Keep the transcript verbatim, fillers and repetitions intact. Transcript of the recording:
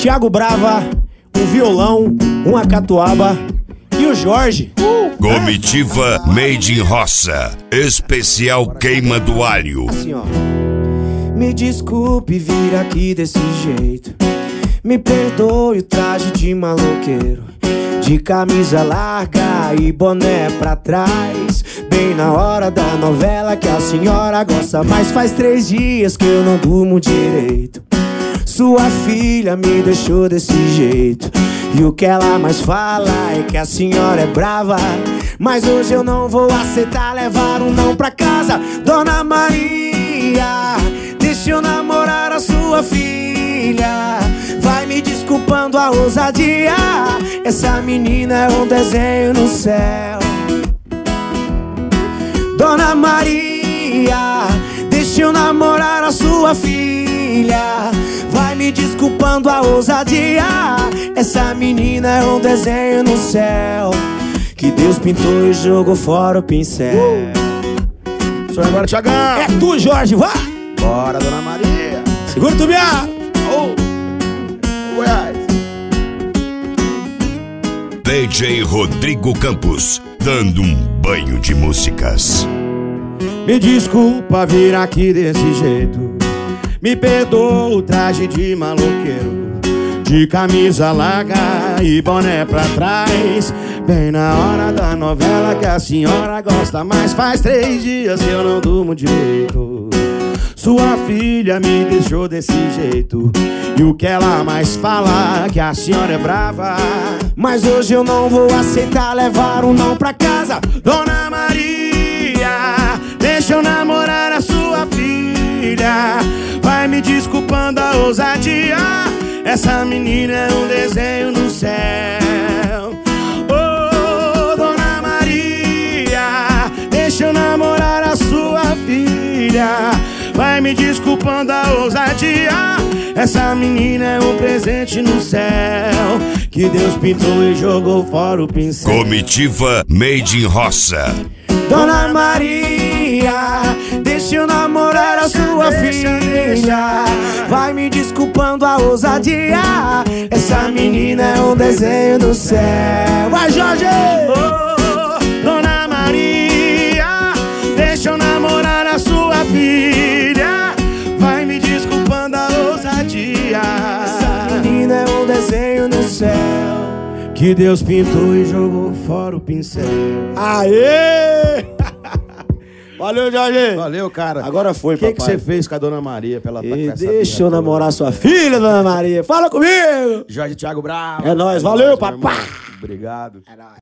Thiago Brava, um violão, uma catuaba e o Jorge. Comitiva Made in Roça, especial queima do alho. Assim, ó. Me desculpe vir aqui desse jeito, me perdoe o traje de maloqueiro, de camisa larga e boné pra trás, bem na hora da novela que a senhora gosta. Mas faz três dias que eu não durmo direito. Sua filha me deixou desse jeito, e o que ela mais fala é que a senhora é brava. Mas hoje eu não vou aceitar levar um não pra casa. Dona Maria, deixa eu namorar a sua filha. Vai me desculpando a ousadia, essa menina é um desenho no céu. Dona Maria, deixa eu namorar a sua filha. Vai me desculpando a ousadia, essa menina é um desenho no céu, que Deus pintou e jogou fora o pincel. uh. Só agora, Thiagão. É tu, Jorge, vá! Bora, Dona Maria. Segura tu, minha! Oh. Goiás. D J Rodrigo Campos, dando um banho de músicas. Me desculpa vir aqui desse jeito, me perdoa o traje de maloqueiro, de camisa larga e boné pra trás, bem na hora da novela que a senhora gosta. Mas faz três dias que eu não durmo direito. Sua filha me deixou desse jeito, e o que ela mais fala é que a senhora é brava. Mas hoje eu não vou aceitar levar um não pra casa. Dona Maria, deixa eu namorar a sua filha. Vai me desculpando a ousadia, essa menina é um desenho no céu. Oh, Dona Maria, deixa eu namorar a sua filha. Vai me desculpando a ousadia, essa menina é um presente no céu, que Deus pintou e jogou fora o pincel. Comitiva Made in Roça. Dona Maria, deixa eu namorar a sua filha. Vai me desculpando a ousadia, essa menina é um desenho do céu. Vai, Jorge! Oh, Dona Maria, deixa eu namorar a sua filha. Vai me desculpando a ousadia, essa menina é um desenho no céu, que Deus pintou e jogou fora o pincel. Aê! Valeu, Jorge! Valeu, cara. Agora foi, papai. O que que você fez com a Dona Maria pra ela E tá deixa eu namorar sua filha, Dona Maria. Fala comigo! Jorge Thiago Bravo. É nóis, valeu, papai! Obrigado. É nóis.